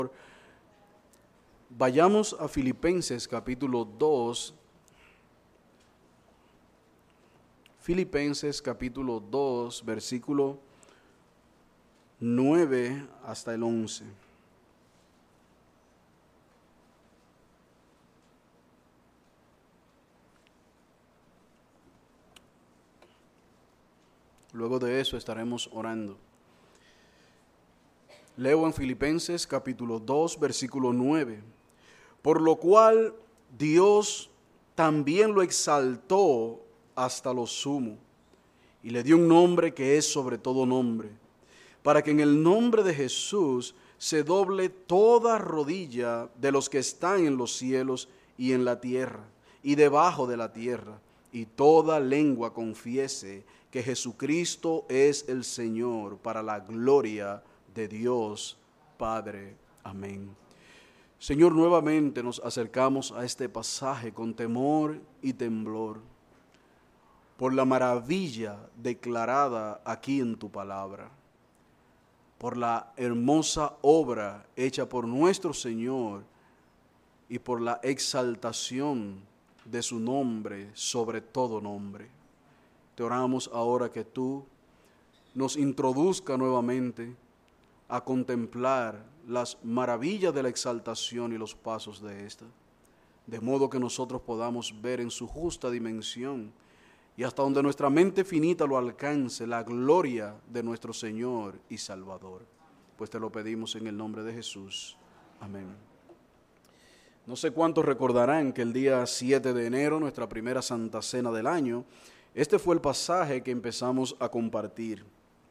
Vayamos a Filipenses capítulo 2. Filipenses capítulo 2, versículo 9 hasta el 11. Luego de eso estaremos orando. Leo en Filipenses capítulo 2, versículo 9. Por lo cual Dios también lo exaltó hasta lo sumo, y le dio un nombre que es sobre todo nombre, para que en el nombre de Jesús se doble toda rodilla de los que están en los cielos y en la tierra, y debajo de la tierra, y toda lengua confiese que Jesucristo es el Señor, para la gloria de Dios Padre. Amén. Señor, nuevamente nos acercamos a este pasaje con temor y temblor por la maravilla declarada aquí en tu palabra, por la hermosa obra hecha por nuestro Señor y por la exaltación de su nombre sobre todo nombre. Te oramos ahora que tú nos introduzca nuevamente a contemplar las maravillas de la exaltación y los pasos de esta, de modo que nosotros podamos ver en su justa dimensión y hasta donde nuestra mente finita lo alcance, la gloria de nuestro Señor y Salvador. Pues te lo pedimos en el nombre de Jesús. Amén. No sé cuántos recordarán que el día 7 de enero, nuestra primera Santa Cena del año, este fue el pasaje que empezamos a compartir.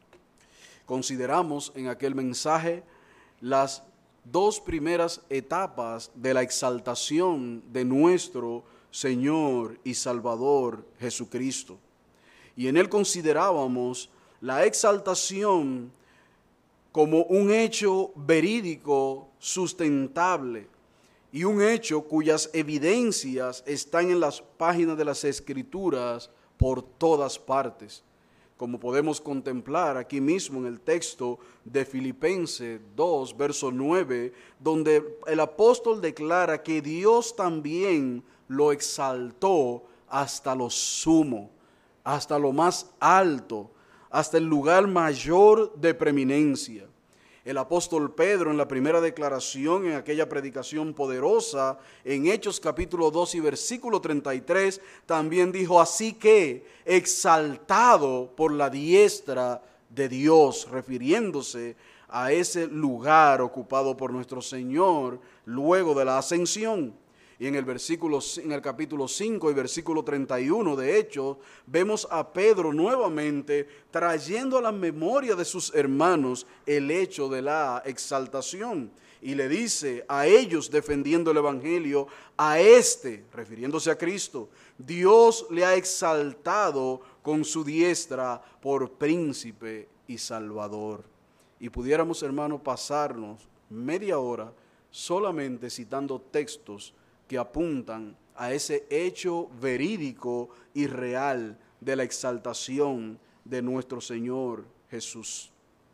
Consideramos en aquel mensaje las dos primeras etapas de la exaltación de nuestro Señor y Salvador Jesucristo. Y en él considerábamos la exaltación como un hecho verídico, sustentable, y un hecho cuyas evidencias están en las páginas de las Escrituras por todas partes, como podemos contemplar aquí mismo en el texto de Filipenses 2, verso 9, donde el apóstol declara que Dios también lo exaltó hasta lo sumo, hasta lo más alto, hasta el lugar mayor de preeminencia. El apóstol Pedro en la primera declaración, en aquella predicación poderosa, en Hechos capítulo 2 y versículo 33, también dijo: así que, exaltado por la diestra de Dios, refiriéndose a ese lugar ocupado por nuestro Señor luego de la ascensión. Y en el capítulo 5 y versículo 31 de Hechos, vemos a Pedro nuevamente trayendo a la memoria de sus hermanos el hecho de la exaltación. Y le dice a ellos, defendiendo el evangelio, a este, refiriéndose a Cristo, Dios le ha exaltado con su diestra por príncipe y salvador. Y pudiéramos, hermanos, pasarnos media hora solamente citando textos que apuntan a ese hecho verídico y real de la exaltación de nuestro Señor Jesús.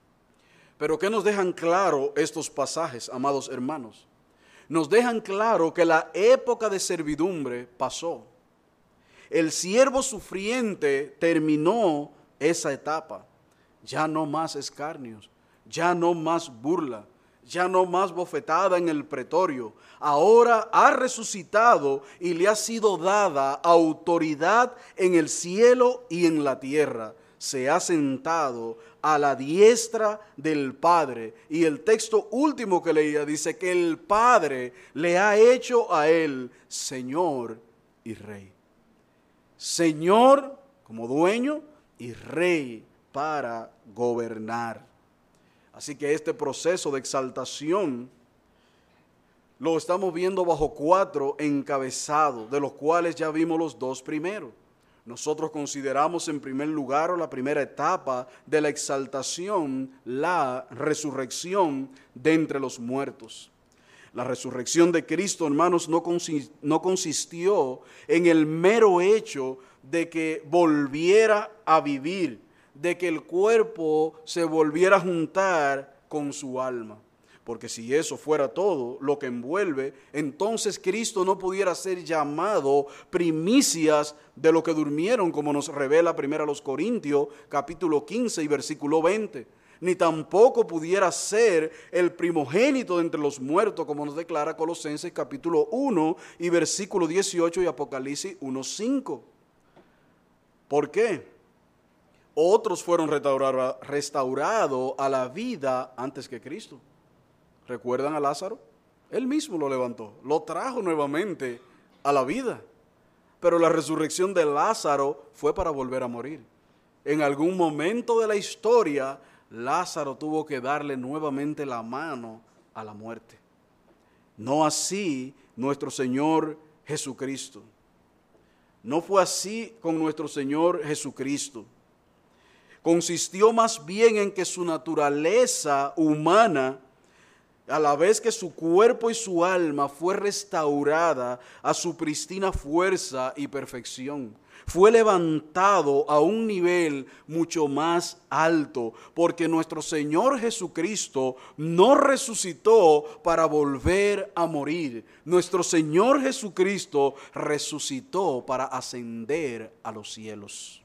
Pero ¿qué nos dejan claro estos pasajes, amados hermanos? Nos dejan claro que la época de servidumbre pasó. El siervo sufriente terminó esa etapa. Ya no más escarnios, ya no más burla, ya no más bofetada en el pretorio. Ahora ha resucitado y le ha sido dada autoridad en el cielo y en la tierra. Se ha sentado a la diestra del Padre. Y el texto último que leía dice que el Padre le ha hecho a él Señor y Rey. Señor como dueño y Rey para gobernar. Así que este proceso de exaltación lo estamos viendo bajo 4 encabezados, de los cuales ya vimos los 2 primeros. Nosotros consideramos en primer lugar, o la primera etapa de la exaltación, la resurrección de entre los muertos. La resurrección de Cristo, hermanos, no consistió en el mero hecho de que volviera a vivir, de que el cuerpo se volviera a juntar con su alma. Porque si eso fuera todo lo que envuelve, entonces Cristo no pudiera ser llamado primicias de lo que durmieron, como nos revela 1 Corintios capítulo 15 y versículo 20. Ni tampoco pudiera ser el primogénito de entre los muertos, como nos declara Colosenses capítulo 1 y versículo 18 y Apocalipsis 1:5. ¿Por qué? Otros fueron restaurados a la vida antes que Cristo. ¿Recuerdan a Lázaro? Él mismo lo levantó, lo trajo nuevamente a la vida. Pero la resurrección de Lázaro fue para volver a morir. En algún momento de la historia, Lázaro tuvo que darle nuevamente la mano a la muerte. No así nuestro Señor Jesucristo. No fue así con nuestro Señor Jesucristo. Consistió más bien en que su naturaleza humana, a la vez que su cuerpo y su alma fue restaurada a su pristina fuerza y perfección, fue levantado a un nivel mucho más alto, porque nuestro Señor Jesucristo no resucitó para volver a morir. Nuestro Señor Jesucristo resucitó para ascender a los cielos.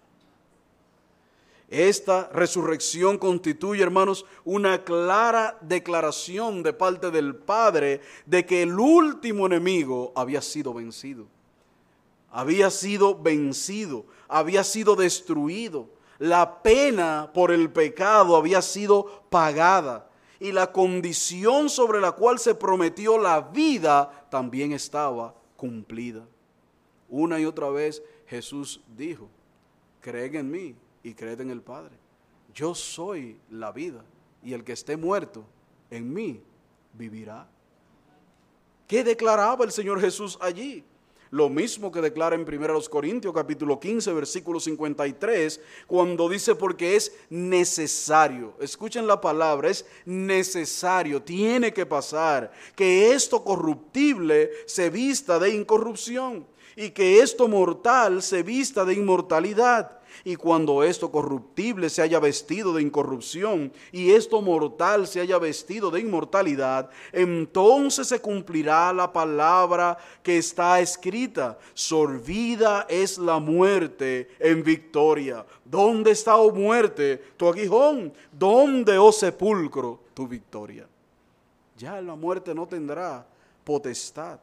Esta resurrección constituye, hermanos, una clara declaración de parte del Padre de que el último enemigo había sido vencido. Había sido vencido, había sido destruido. La pena por el pecado había sido pagada. Y la condición sobre la cual se prometió la vida también estaba cumplida. Una y otra vez Jesús dijo: creen en mí y creed en el Padre. Yo soy la vida, y el que esté muerto en mí vivirá. ¿Qué declaraba el Señor Jesús allí? Lo mismo que declara en 1 Corintios capítulo 15 versículo 53, cuando dice: porque es necesario, escuchen la palabra, es necesario, tiene que pasar, que esto corruptible se vista de incorrupción y que esto mortal se vista de inmortalidad. Y cuando esto corruptible se haya vestido de incorrupción y esto mortal se haya vestido de inmortalidad, entonces se cumplirá la palabra que está escrita: sorbida es la muerte en victoria. ¿Dónde está, oh muerte, tu aguijón? ¿Dónde, oh sepulcro, tu victoria? Ya la muerte no tendrá potestad.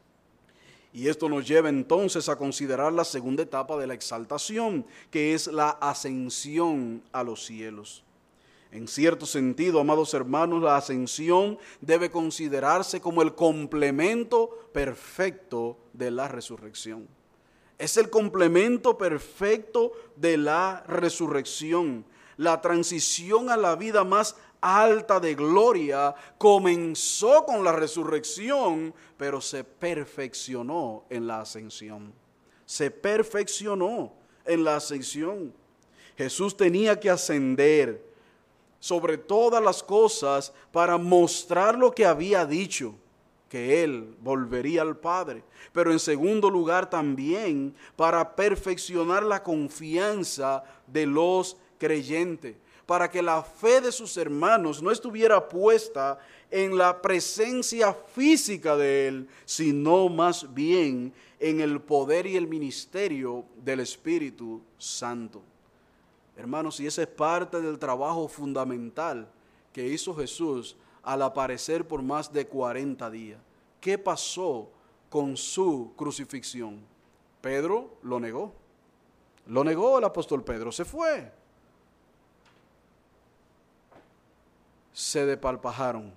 Y esto nos lleva entonces a considerar la segunda etapa de la exaltación, que es la ascensión a los cielos. En cierto sentido, amados hermanos, la ascensión debe considerarse como el complemento perfecto de la resurrección. Es el complemento perfecto de la resurrección. La transición a la vida más alta de gloria comenzó con la resurrección, pero se perfeccionó en la ascensión. Se perfeccionó en la ascensión. Jesús tenía que ascender sobre todas las cosas para mostrar lo que había dicho, que Él volvería al Padre. Pero en segundo lugar también para perfeccionar la confianza de los creyentes, para que la fe de sus hermanos no estuviera puesta en la presencia física de Él, sino más bien en el poder y el ministerio del Espíritu Santo. Hermanos, y ese es parte del trabajo fundamental que hizo Jesús al aparecer por más de 40 días. ¿Qué pasó con su crucifixión? Pedro lo negó. Lo negó el apóstol Pedro, se fue. Se despalpajaron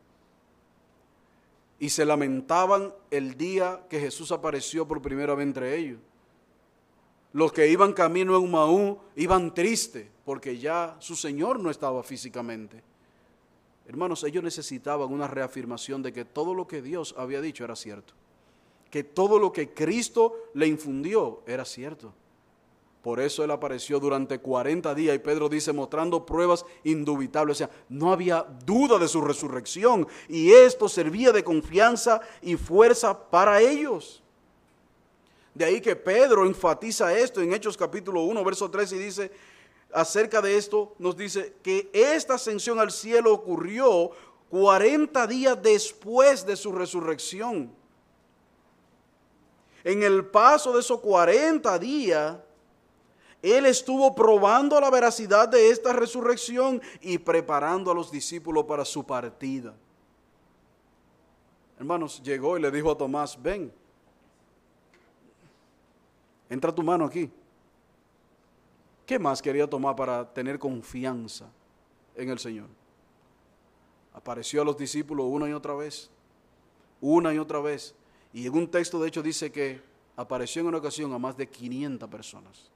y se lamentaban el día que Jesús apareció por primera vez entre ellos. Los que iban camino a Emaús iban tristes porque ya su Señor no estaba físicamente. Hermanos, ellos necesitaban una reafirmación de que todo lo que Dios había dicho era cierto, que todo lo que Cristo le infundió era cierto. Por eso Él apareció durante 40 días y Pedro dice, mostrando pruebas indubitables. O sea, no había duda de su resurrección y esto servía de confianza y fuerza para ellos. De ahí que Pedro enfatiza esto en Hechos capítulo 1, verso 3 y dice, acerca de esto nos dice que esta ascensión al cielo ocurrió 40 días después de su resurrección. En el paso de esos 40 días, Él estuvo probando la veracidad de esta resurrección y preparando a los discípulos para su partida. Hermanos, llegó y le dijo a Tomás, ven, entra tu mano aquí. ¿Qué más quería Tomás para tener confianza en el Señor? Apareció a los discípulos una y otra vez. Y en un texto de hecho dice que apareció en una ocasión a más de 500 personas.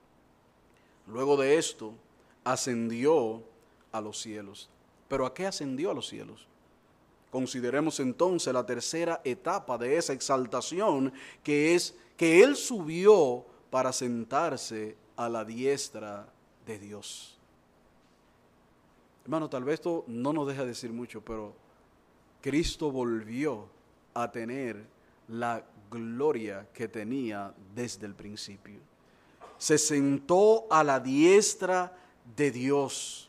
Luego de esto, ascendió a los cielos. ¿Pero a qué ascendió a los cielos? Consideremos entonces la tercera etapa de esa exaltación, que es que Él subió para sentarse a la diestra de Dios. Hermano, tal vez esto no nos deja decir mucho, pero Cristo volvió a tener la gloria que tenía desde el principio. Se sentó a la diestra de Dios.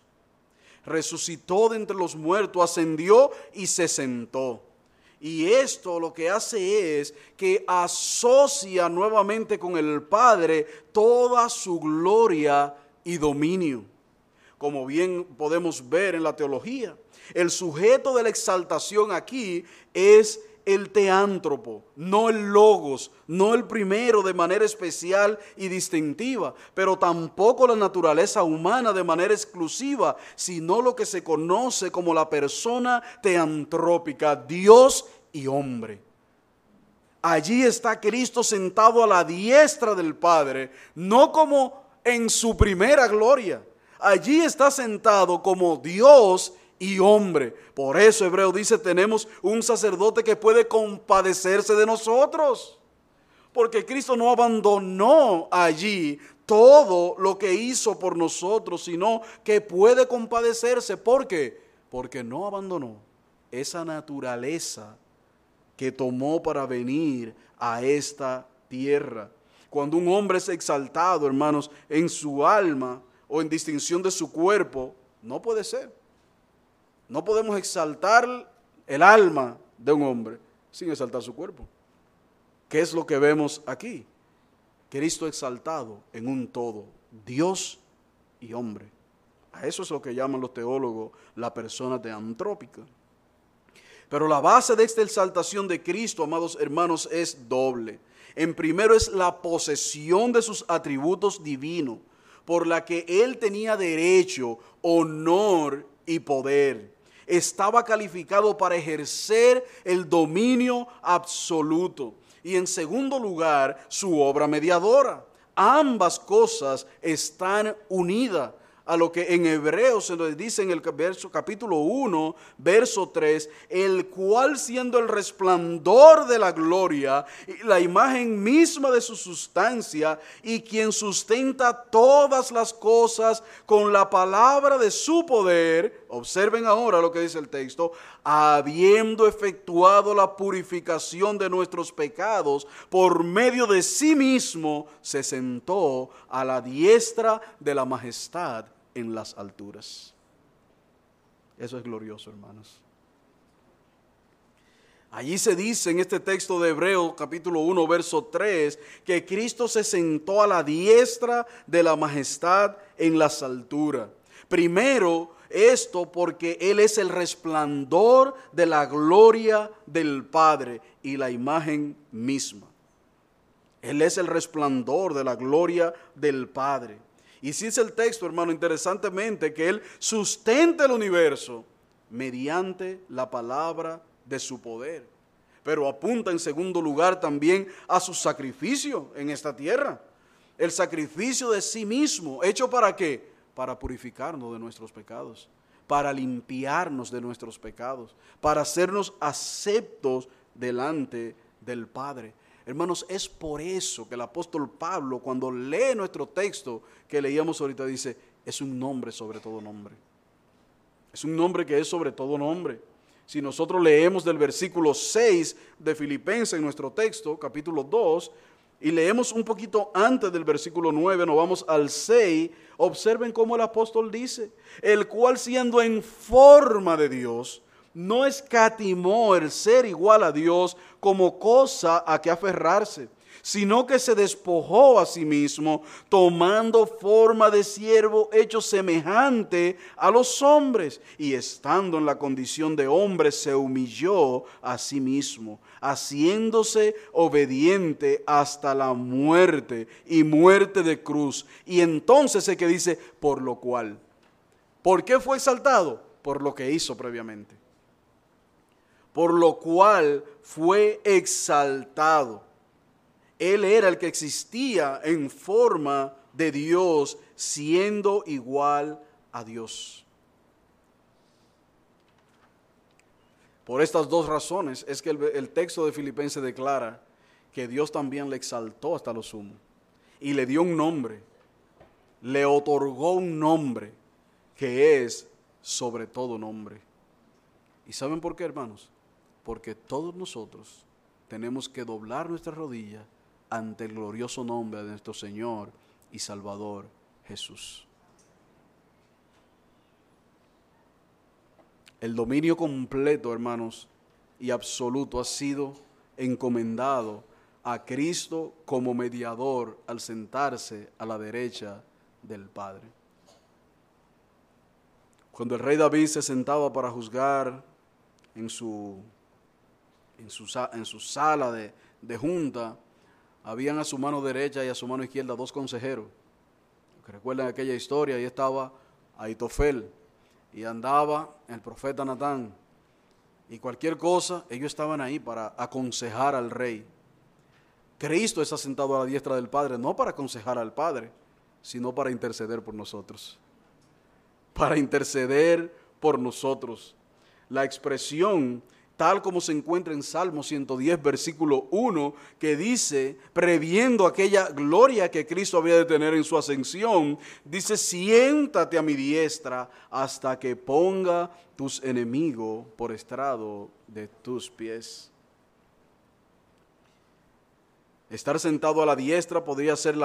Resucitó de entre los muertos, ascendió y se sentó. Y esto lo que hace es que asocia nuevamente con el Padre toda su gloria y dominio. Como bien podemos ver en la teología, el sujeto de la exaltación aquí es el teántropo, no el logos, no el primero de manera especial y distintiva, pero tampoco la naturaleza humana de manera exclusiva, sino lo que se conoce como la persona teantrópica, Dios y hombre. Allí está Cristo sentado a la diestra del Padre, no como en su primera gloria. Allí está sentado como Dios y hombre. Por eso Hebreo dice, tenemos un sacerdote que puede compadecerse de nosotros. Porque Cristo no abandonó allí todo lo que hizo por nosotros, sino que puede compadecerse. ¿Por qué? Porque no abandonó esa naturaleza que tomó para venir a esta tierra. Cuando un hombre es exaltado, hermanos, en su alma o en distinción de su cuerpo, no puede ser. No podemos exaltar el alma de un hombre sin exaltar su cuerpo. ¿Qué es lo que vemos aquí? Cristo exaltado en un todo, Dios y hombre. A eso es lo que llaman los teólogos la persona teantrópica. Pero la base de esta exaltación de Cristo, amados hermanos, es doble. En primero es la posesión de sus atributos divinos, por la que Él tenía derecho, honor y poder. Estaba calificado para ejercer el dominio absoluto. Y en segundo lugar, su obra mediadora. Ambas cosas están unidas a lo que en Hebreos se nos dice en el capítulo 1, verso 3, el cual siendo el resplandor de la gloria y la imagen misma de su sustancia y quien sustenta todas las cosas con la palabra de su poder, observen ahora lo que dice el texto, habiendo efectuado la purificación de nuestros pecados por medio de sí mismo, se sentó a la diestra de la majestad en las alturas. Eso es glorioso, hermanos. Allí se dice en este texto de Hebreos capítulo 1 verso 3 que Cristo se sentó a la diestra de la majestad en las alturas. Primero, esto porque Él es el resplandor de la gloria del Padre y la imagen misma. Él es el resplandor de la gloria del Padre. Y si es el texto, hermano, interesantemente, que Él sustenta el universo mediante la palabra de su poder. Pero apunta en segundo lugar también a su sacrificio en esta tierra. El sacrificio de sí mismo, ¿hecho para qué? Para purificarnos de nuestros pecados, para limpiarnos de nuestros pecados, para hacernos aceptos delante del Padre. Hermanos, es por eso que el apóstol Pablo, cuando lee nuestro texto que leíamos ahorita, dice, es un nombre sobre todo nombre. Es un nombre que es sobre todo nombre. Si nosotros leemos del versículo 6 de Filipenses en nuestro texto, capítulo 2, y leemos un poquito antes del versículo 9, nos vamos al 6, observen cómo el apóstol dice, el cual siendo en forma de Dios, no escatimó el ser igual a Dios como cosa a que aferrarse, sino que se despojó a sí mismo, tomando forma de siervo, hecho semejante a los hombres, y estando en la condición de hombre, se humilló a sí mismo, haciéndose obediente hasta la muerte, y muerte de cruz. Y entonces es que dice, por lo cual. ¿Por qué fue exaltado? Por lo que hizo previamente. Por lo cual fue exaltado. Él era el que existía en forma de Dios, siendo igual a Dios. Por estas dos razones es que el texto de Filipenses declara que Dios también le exaltó hasta lo sumo y le dio un nombre, le otorgó un nombre que es sobre todo nombre. ¿Y saben por qué, hermanos? Porque todos nosotros tenemos que doblar nuestra rodilla ante el glorioso nombre de nuestro Señor y Salvador Jesús. El dominio completo, hermanos, y absoluto ha sido encomendado a Cristo como mediador al sentarse a la derecha del Padre. Cuando el rey David se sentaba para juzgar en su sala de junta, habían a su mano derecha y a su mano izquierda dos consejeros. Recuerdan aquella historia, ahí estaba Ahitofel y andaba el profeta Natán. Y cualquier cosa, ellos estaban ahí para aconsejar al rey. Cristo está sentado a la diestra del Padre, no para aconsejar al Padre, sino para interceder por nosotros. Para interceder por nosotros. La expresión tal como se encuentra en Salmo 110, versículo 1, que dice, previendo aquella gloria que Cristo había de tener en su ascensión, dice, siéntate a mi diestra hasta que ponga tus enemigos por estrado de tus pies. Estar sentado a la diestra pudiera ser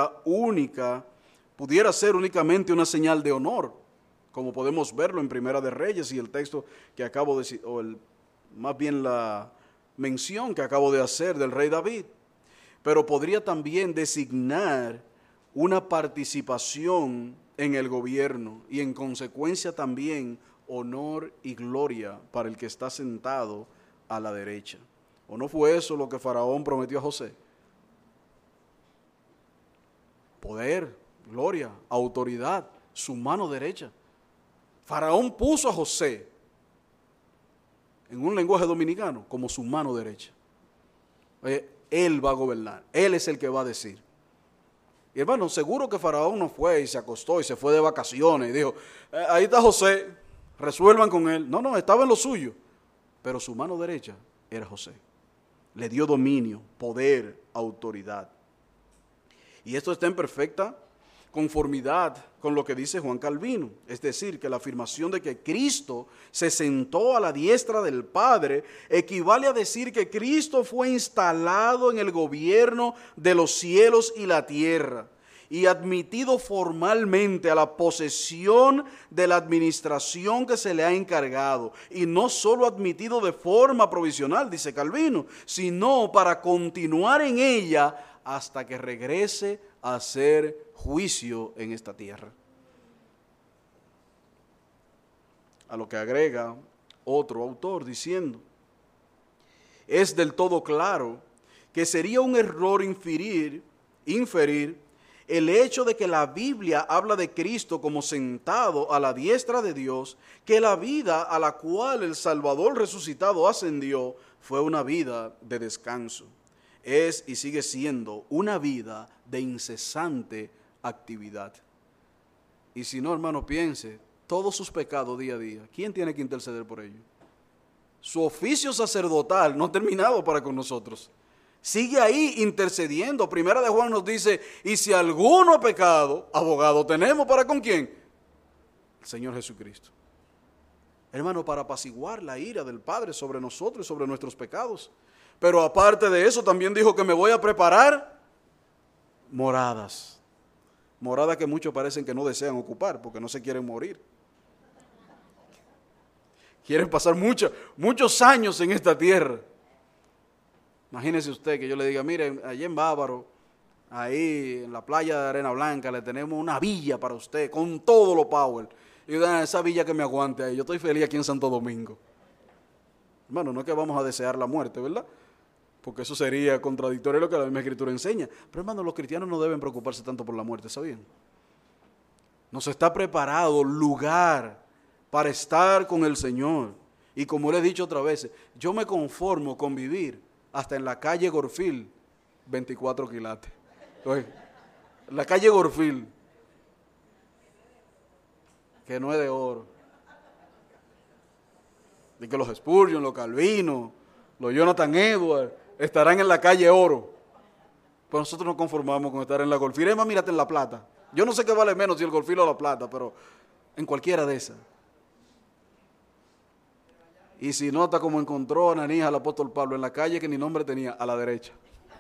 únicamente una señal de honor, como podemos verlo en Primera de Reyes y el texto que acabo de decir, más bien la mención que acabo de hacer del rey David, pero podría también designar una participación en el gobierno y en consecuencia también honor y gloria para el que está sentado a la derecha. ¿O no fue eso lo que Faraón prometió a José? Poder, gloria, autoridad, su mano derecha. Faraón puso a José en un lenguaje dominicano, como su mano derecha. Él va a gobernar, él es el que va a decir. Y hermano, seguro que Faraón no fue y se acostó y se fue de vacaciones y dijo, ahí está José, resuelvan con él. No, estaba en lo suyo, pero su mano derecha era José. Le dio dominio, poder, autoridad. Y esto está en perfecta conformidad con lo que dice Juan Calvino, es decir, que la afirmación de que Cristo se sentó a la diestra del Padre equivale a decir que Cristo fue instalado en el gobierno de los cielos y la tierra y admitido formalmente a la posesión de la administración que se le ha encargado, y no solo admitido de forma provisional, dice Calvino, sino para continuar en ella hasta que regrese a hacer juicio en esta tierra. A lo que agrega otro autor diciendo, es del todo claro que sería un error inferir el hecho de que la Biblia habla de Cristo como sentado a la diestra de Dios, que la vida a la cual el Salvador resucitado ascendió fue una vida de descanso. Es y sigue siendo una vida de incesante actividad. Y si no, hermano, piense, todos sus pecados día a día, ¿quién tiene que interceder por ellos? Su oficio sacerdotal no ha terminado para con nosotros. Sigue ahí intercediendo. Primera de Juan nos dice, y si alguno ha pecado, abogado tenemos, ¿para con quién? El Señor Jesucristo. Hermano, para apaciguar la ira del Padre sobre nosotros y sobre nuestros pecados. Pero aparte de eso, también dijo que me voy a preparar moradas. Moradas que muchos parecen que no desean ocupar porque no se quieren morir. Quieren pasar muchos años en esta tierra. Imagínese usted que yo le diga, mire, allí en Bávaro, ahí en la playa de Arena Blanca, le tenemos una villa para usted, con todo lo power. Y esa villa que me aguante ahí, yo estoy feliz aquí en Santo Domingo. Hermano, no es que vamos a desear la muerte, ¿verdad? Porque eso sería contradictorio a lo que la misma Escritura enseña. Pero hermano, los cristianos no deben preocuparse tanto por la muerte, ¿sabían? Nos está preparado lugar para estar con el Señor. Y como le he dicho otras veces, yo me conformo con vivir hasta en la calle Gorfil, 24 quilates. Oye, la calle Gorfil, que no es de oro. Y que los Spurgeon, los Calvinos, los Jonathan Edwards estarán en la calle Oro. Pero nosotros nos conformamos con estar en la Gorfil. Es más, mírate en la plata. Yo no sé qué vale menos si el Gorfil o la plata, pero en cualquiera de esas. Y si no, hasta como encontró a Ananías al apóstol Pablo en la calle que ni nombre tenía, a la derecha.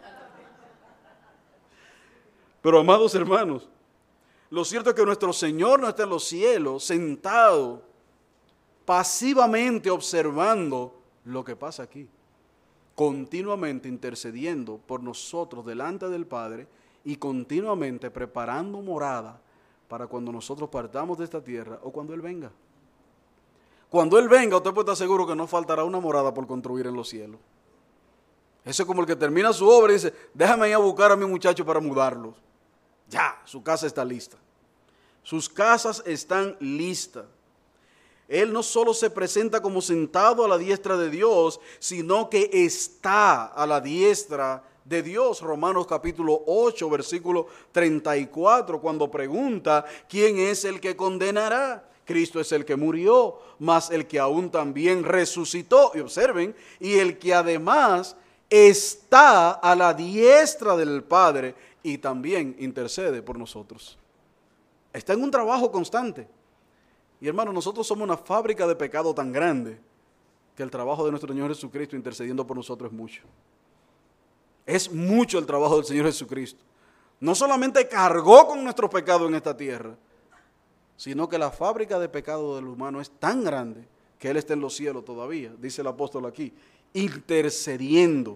Pero amados hermanos, lo cierto es que nuestro Señor no está en los cielos, sentado, pasivamente observando lo que pasa aquí, continuamente intercediendo por nosotros delante del Padre y continuamente preparando morada para cuando nosotros partamos de esta tierra o cuando Él venga. Cuando Él venga, usted puede estar seguro que no faltará una morada por construir en los cielos. Eso es como el que termina su obra y dice, déjame ir a buscar a mi muchacho para mudarlos. Ya, su casa está lista. Sus casas están listas. Él no solo se presenta como sentado a la diestra de Dios, sino que está a la diestra de Dios. Romanos capítulo 8, versículo 34, cuando pregunta, ¿quién es el que condenará? Cristo es el que murió, mas el que aún también resucitó. Y observen, y el que además está a la diestra del Padre y también intercede por nosotros. Está en un trabajo constante. Y hermano, nosotros somos una fábrica de pecado tan grande que el trabajo de nuestro Señor Jesucristo intercediendo por nosotros es mucho. Es mucho el trabajo del Señor Jesucristo. No solamente cargó con nuestros pecados en esta tierra, sino que la fábrica de pecado del humano es tan grande que Él está en los cielos todavía, dice el apóstol aquí, intercediendo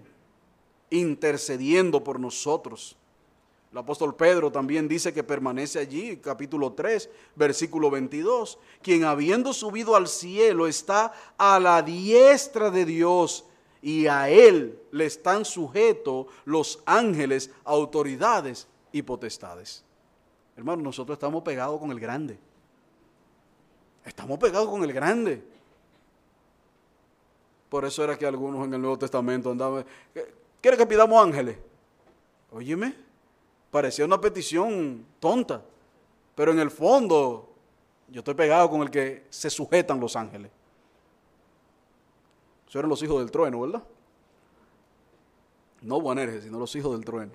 por nosotros. El apóstol Pedro también dice que permanece allí, capítulo 3, versículo 22, quien habiendo subido al cielo está a la diestra de Dios y a Él le están sujetos los ángeles, autoridades y potestades. Hermano, nosotros estamos pegados con el grande. Estamos pegados con el grande. Por eso era que algunos en el Nuevo Testamento andaban, ¿quiere que pidamos ángeles? Óyeme, parecía una petición tonta, pero en el fondo yo estoy pegado con el que se sujetan los ángeles. Esos eran los hijos del trueno, ¿verdad? No Boanerges, sino los hijos del trueno.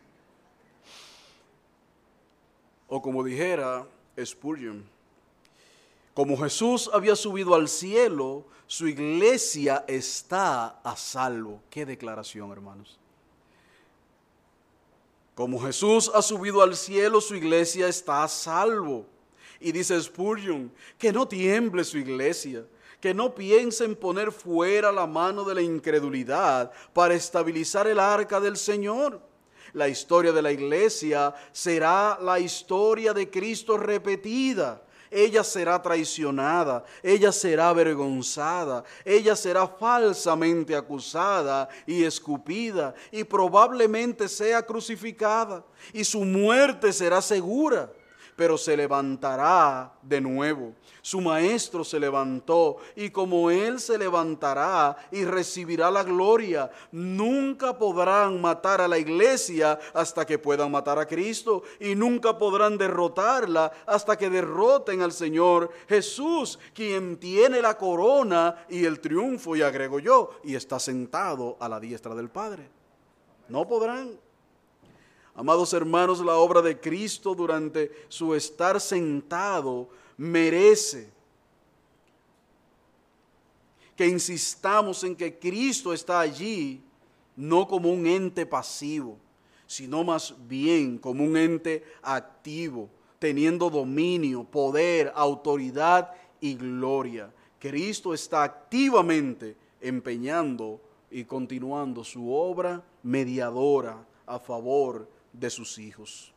O como dijera Spurgeon, como Jesús había subido al cielo, su iglesia está a salvo. Qué declaración, hermanos. Como Jesús ha subido al cielo, su iglesia está a salvo. Y dice Spurgeon, que no tiemble su iglesia, que no piense en poner fuera la mano de la incredulidad para estabilizar el arca del Señor. La historia de la iglesia será la historia de Cristo repetida. Ella será traicionada, ella será avergonzada, ella será falsamente acusada y escupida y probablemente sea crucificada y su muerte será segura, pero se levantará de nuevo. Su maestro se levantó y como él se levantará y recibirá la gloria, nunca podrán matar a la iglesia hasta que puedan matar a Cristo y nunca podrán derrotarla hasta que derroten al Señor Jesús, quien tiene la corona y el triunfo, y agrego yo, y está sentado a la diestra del Padre. No podrán. Amados hermanos, la obra de Cristo durante su estar sentado merece que insistamos en que Cristo está allí, no como un ente pasivo, sino más bien como un ente activo, teniendo dominio, poder, autoridad y gloria. Cristo está activamente empeñando y continuando su obra mediadora a favor de sus hijos.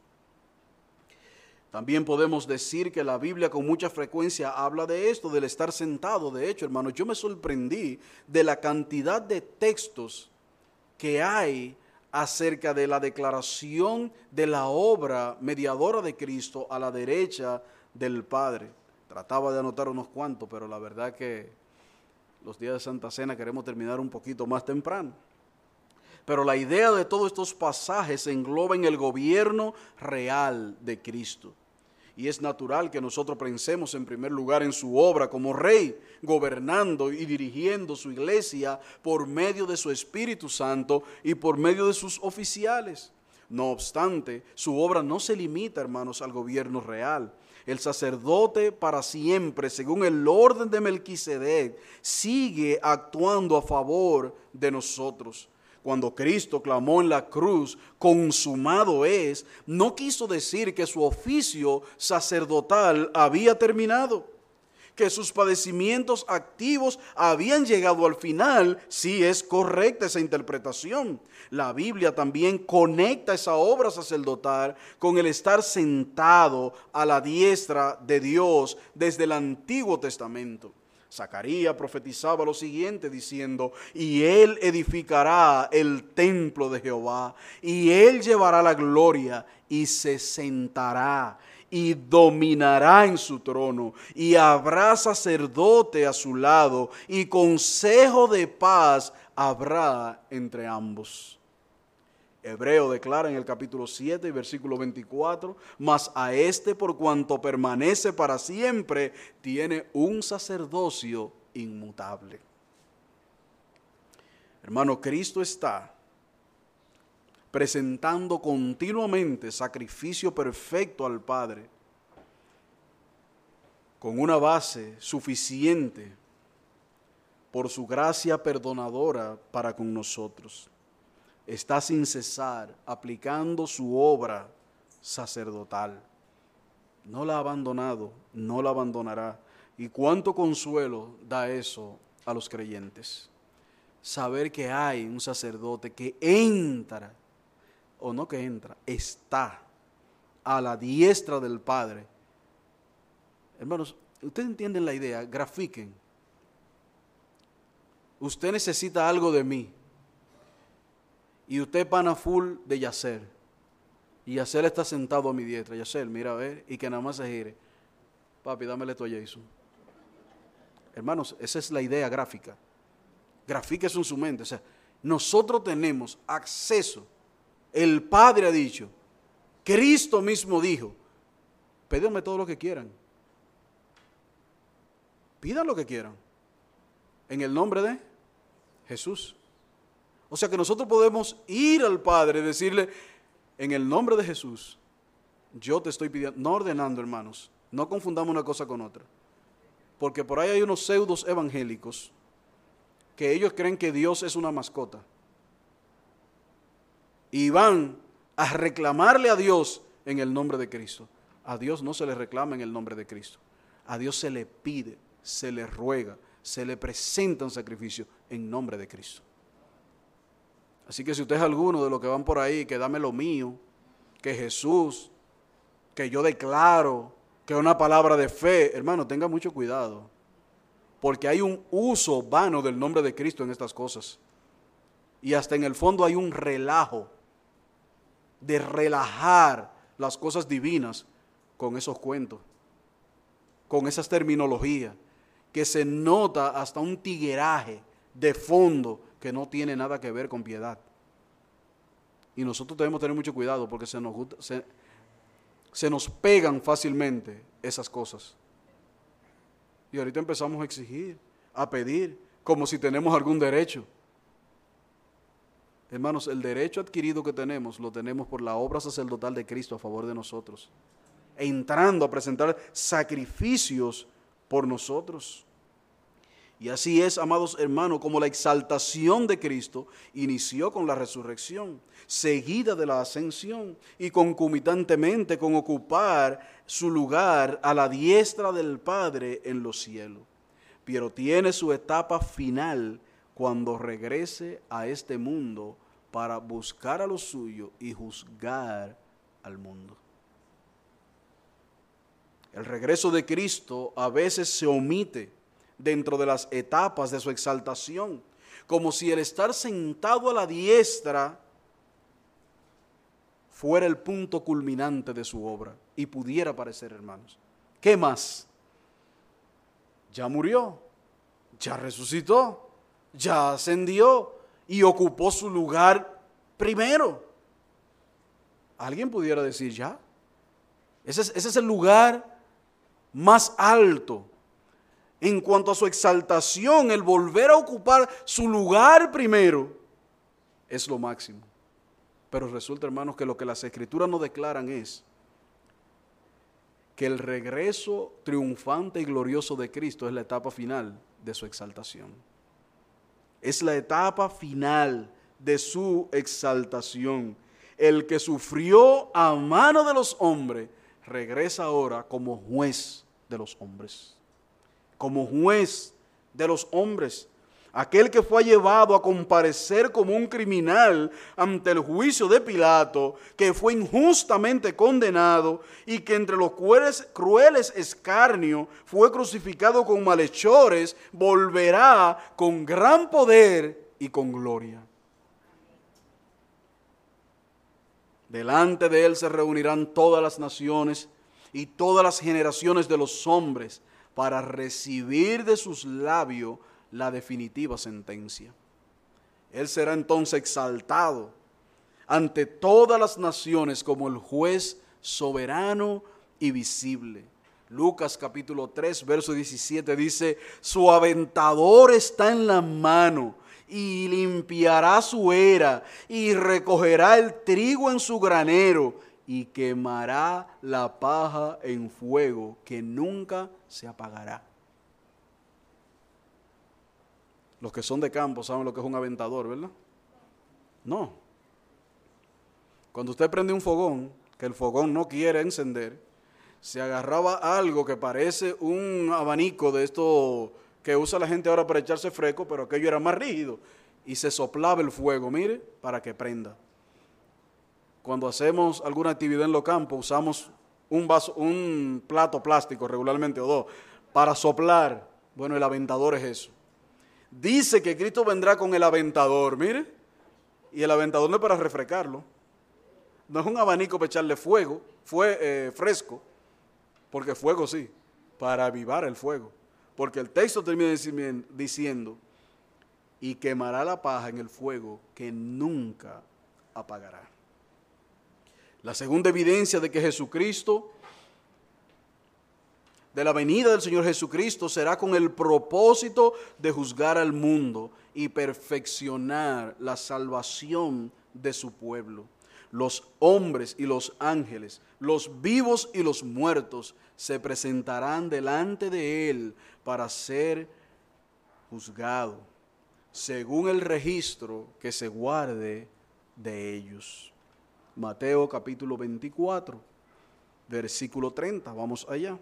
También podemos decir que la Biblia con mucha frecuencia habla de esto, del estar sentado. De hecho, hermanos, yo me sorprendí de la cantidad de textos que hay acerca de la declaración de la obra mediadora de Cristo a la derecha del Padre. Trataba de anotar unos cuantos, pero la verdad que los días de Santa Cena queremos terminar un poquito más temprano. Pero la idea de todos estos pasajes engloba en el gobierno real de Cristo. Y es natural que nosotros pensemos en primer lugar en su obra como rey, gobernando y dirigiendo su iglesia por medio de su Espíritu Santo y por medio de sus oficiales. No obstante, su obra no se limita, hermanos, al gobierno real. El sacerdote para siempre, según el orden de Melquisedec, sigue actuando a favor de nosotros. Cuando Cristo clamó en la cruz, consumado es, no quiso decir que su oficio sacerdotal había terminado, que sus padecimientos activos habían llegado al final. Sí, es correcta esa interpretación. La Biblia también conecta esa obra sacerdotal con el estar sentado a la diestra de Dios desde el Antiguo Testamento. Zacarías profetizaba lo siguiente diciendo: y él edificará el templo de Jehová, y él llevará la gloria, y se sentará, y dominará en su trono, y habrá sacerdote a su lado, y consejo de paz habrá entre ambos. Hebreo declara en el capítulo 7 y versículo 24, mas a este, por cuanto permanece para siempre, tiene un sacerdocio inmutable. Hermano, Cristo está presentando continuamente sacrificio perfecto al Padre, con una base suficiente por su gracia perdonadora para con nosotros. Está sin cesar aplicando su obra sacerdotal. No la ha abandonado, no la abandonará. Y cuánto consuelo da eso a los creyentes. Saber que hay un sacerdote que entra, o no que entra, está a la diestra del Padre. Hermanos, ustedes entienden la idea, grafiquen. Usted necesita algo de mí. Y usted pana full de Yacer. Y Yacer está sentado a mi diestra. Yacer, mira a ver, y que nada más se gire. Papi, dámele esto a Jason. Hermanos, esa es la idea gráfica. Grafique eso en su mente. O sea, nosotros tenemos acceso. El Padre ha dicho, Cristo mismo dijo, pídanme todo lo que quieran. Pidan lo que quieran. En el nombre de Jesús. O sea que nosotros podemos ir al Padre y decirle, en el nombre de Jesús, yo te estoy pidiendo, no ordenando, hermanos, no confundamos una cosa con otra. Porque por ahí hay unos pseudos evangélicos que ellos creen que Dios es una mascota. Y van a reclamarle a Dios en el nombre de Cristo. A Dios no se le reclama en el nombre de Cristo. A Dios se le pide, se le ruega, se le presenta un sacrificio en nombre de Cristo. Así que si usted es alguno de los que van por ahí, que dame lo mío, que Jesús, que yo declaro, que es una palabra de fe, hermano, tenga mucho cuidado. Porque hay un uso vano del nombre de Cristo en estas cosas. Y hasta en el fondo hay un relajo de relajar las cosas divinas con esos cuentos, con esas terminologías, que se nota hasta un tigueraje de fondo que no tiene nada que ver con piedad. Y nosotros debemos tener mucho cuidado porque se nos pegan fácilmente esas cosas. Y ahorita empezamos a exigir, a pedir, como si tenemos algún derecho. Hermanos, el derecho adquirido que tenemos, lo tenemos por la obra sacerdotal de Cristo a favor de nosotros, entrando a presentar sacrificios por nosotros. Y así es, amados hermanos, como la exaltación de Cristo inició con la resurrección, seguida de la ascensión y concomitantemente con ocupar su lugar a la diestra del Padre en los cielos. pero tiene su etapa final cuando regrese a este mundo para buscar a lo suyo y juzgar al mundo. El regreso de Cristo a veces se omite dentro de las etapas de su exaltación, como si el estar sentado a la diestra fuera el punto culminante de su obra, y pudiera parecer, hermanos. ¿Qué más? Ya murió, ya resucitó, ya ascendió y ocupó su lugar primero. Alguien pudiera decir, ya, ese es el lugar más alto. En cuanto a su exaltación, el volver a ocupar su lugar primero es lo máximo. Pero resulta, hermanos, que lo que las Escrituras nos declaran es que el regreso triunfante y glorioso de Cristo es la etapa final de su exaltación. Es la etapa final de su exaltación. El que sufrió a mano de los hombres regresa ahora como juez de los hombres. Como juez de los hombres. Aquel que fue llevado a comparecer como un criminal ante el juicio de Pilato, que fue injustamente condenado y que entre los crueles escarnios fue crucificado con malhechores, volverá con gran poder y con gloria. Delante de él se reunirán todas las naciones y todas las generaciones de los hombres para recibir de sus labios la definitiva sentencia. Él será entonces exaltado ante todas las naciones como el juez soberano y visible. Lucas capítulo 3, verso 17 dice, su aventador está en la mano y limpiará su era y recogerá el trigo en su granero y quemará la paja en fuego que nunca se apagará. Los que son de campo saben lo que es un aventador, ¿verdad? No. Cuando usted prende un fogón, que el fogón no quiere encender, se agarraba algo que parece un abanico de esto que usa la gente ahora para echarse fresco, pero aquello era más rígido, y se soplaba el fuego, mire, para que prenda. Cuando hacemos alguna actividad en los campos, usamos un plato plástico regularmente o dos, para soplar. Bueno, el aventador es eso. Dice que Cristo vendrá con el aventador, mire, y el aventador no es para refrescarlo, no es un abanico para echarle fuego, fresco, porque fuego sí, para avivar el fuego, porque el texto termina diciendo, y quemará la paja en el fuego que nunca apagará. La segunda evidencia de que Jesucristo, de la venida del Señor Jesucristo, será con el propósito de juzgar al mundo y perfeccionar la salvación de su pueblo. Los hombres y los ángeles, los vivos y los muertos, se presentarán delante de Él para ser juzgado, según el registro que se guarde de ellos. Mateo capítulo 24, versículo 30, vamos allá.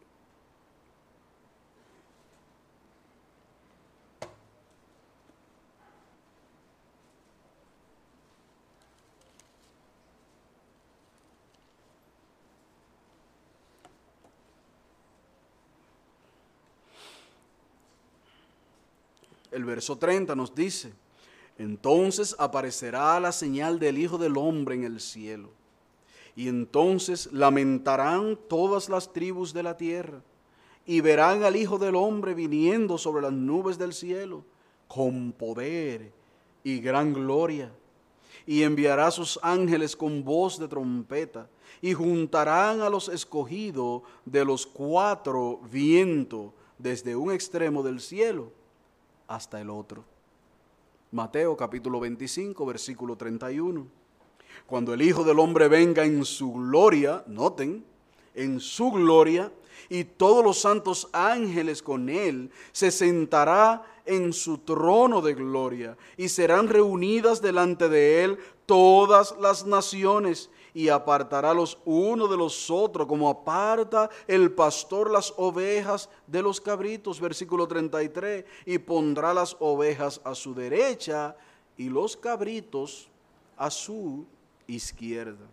El verso 30 nos dice, entonces aparecerá la señal del Hijo del Hombre en el cielo, y entonces lamentarán todas las tribus de la tierra, y verán al Hijo del Hombre viniendo sobre las nubes del cielo, con poder y gran gloria, y enviará a sus ángeles con voz de trompeta, y juntarán a los escogidos de los cuatro vientos, desde un extremo del cielo hasta el otro. Mateo capítulo 25, versículo 31. Cuando el Hijo del Hombre venga en su gloria, noten, en su gloria, y todos los santos ángeles con él, se sentará en su trono de gloria, y serán reunidas delante de él todas las naciones, y apartará los unos de los otros, como aparta el pastor las ovejas de los cabritos, versículo 33, y pondrá las ovejas a su derecha y los cabritos a su izquierda.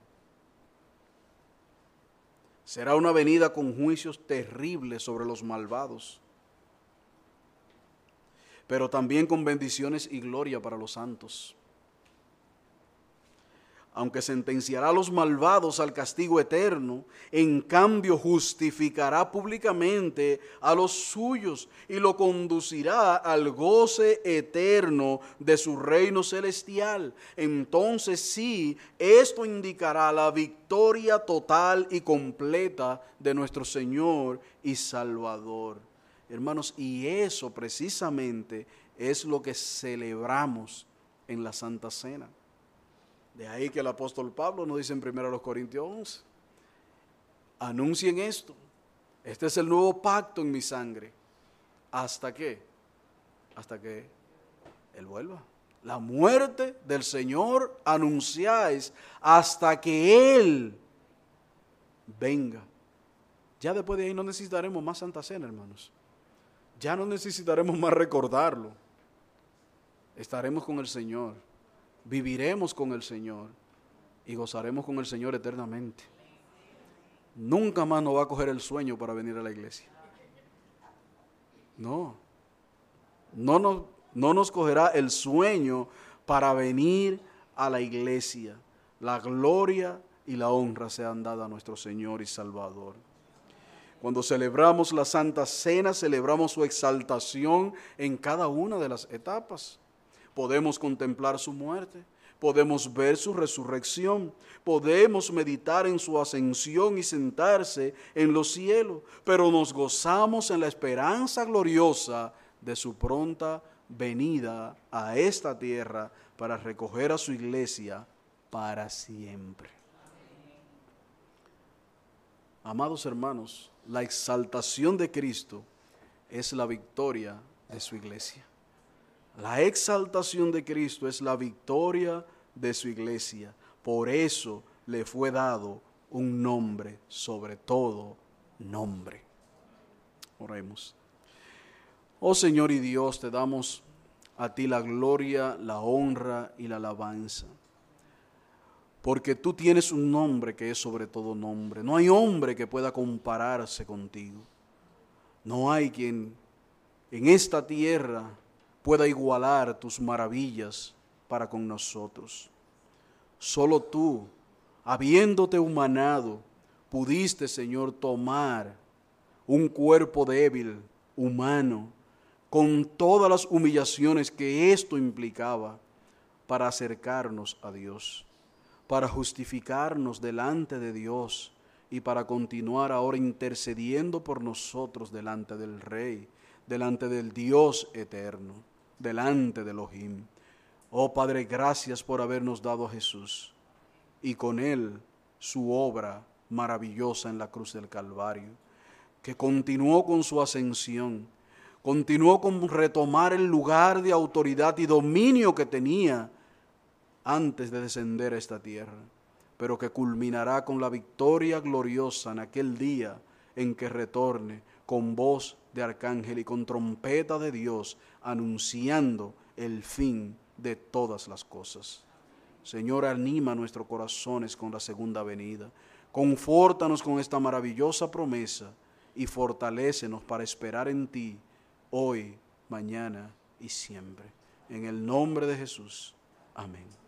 Será una venida con juicios terribles sobre los malvados, pero también con bendiciones y gloria para los santos. Aunque sentenciará a los malvados al castigo eterno, en cambio justificará públicamente a los suyos y lo conducirá al goce eterno de su reino celestial. Entonces sí, esto indicará la victoria total y completa de nuestro Señor y Salvador. Hermanos, y eso precisamente es lo que celebramos en la Santa Cena. De ahí que el apóstol Pablo nos dice en 1 Corintios 11, anuncien esto, este es el nuevo pacto en mi sangre. ¿Hasta qué? Hasta que Él vuelva. La muerte del Señor anunciáis hasta que Él venga. Ya después de ahí no necesitaremos más Santa Cena, hermanos. Ya no necesitaremos más recordarlo. Estaremos con el Señor. Viviremos con el Señor y gozaremos con el Señor eternamente. Nunca más nos va a coger el sueño para venir a la iglesia. No nos cogerá el sueño para venir a la iglesia. La gloria y la honra sean dadas a nuestro Señor y Salvador. Cuando celebramos la Santa Cena, celebramos su exaltación en cada una de las etapas. Podemos contemplar su muerte, podemos ver su resurrección, podemos meditar en su ascensión y sentarse en los cielos, pero nos gozamos en la esperanza gloriosa de su pronta venida a esta tierra para recoger a su iglesia para siempre. Amados hermanos, la exaltación de Cristo es la victoria de su iglesia. La exaltación de Cristo es la victoria de su iglesia. Por eso le fue dado un nombre sobre todo nombre. Oremos. Oh Señor y Dios, te damos a ti la gloria, la honra y la alabanza. Porque tú tienes un nombre que es sobre todo nombre. No hay hombre que pueda compararse contigo. No hay quien en esta tierra pueda igualar tus maravillas para con nosotros. Solo tú, habiéndote humanado, pudiste, Señor, tomar un cuerpo débil, humano, con todas las humillaciones que esto implicaba, para acercarnos a Dios, para justificarnos delante de Dios y para continuar ahora intercediendo por nosotros delante del Rey, delante del Dios eterno, delante de Elohim. Oh Padre, gracias por habernos dado a Jesús y con Él su obra maravillosa en la cruz del Calvario, que continuó con su ascensión, continuó con retomar el lugar de autoridad y dominio que tenía antes de descender a esta tierra, pero que culminará con la victoria gloriosa en aquel día en que retorne con voz de arcángel y con trompeta de Dios, anunciando el fin de todas las cosas. Señor, anima nuestros corazones con la segunda venida. Confórtanos con esta maravillosa promesa y fortalécenos para esperar en ti hoy, mañana y siempre. En el nombre de Jesús. Amén.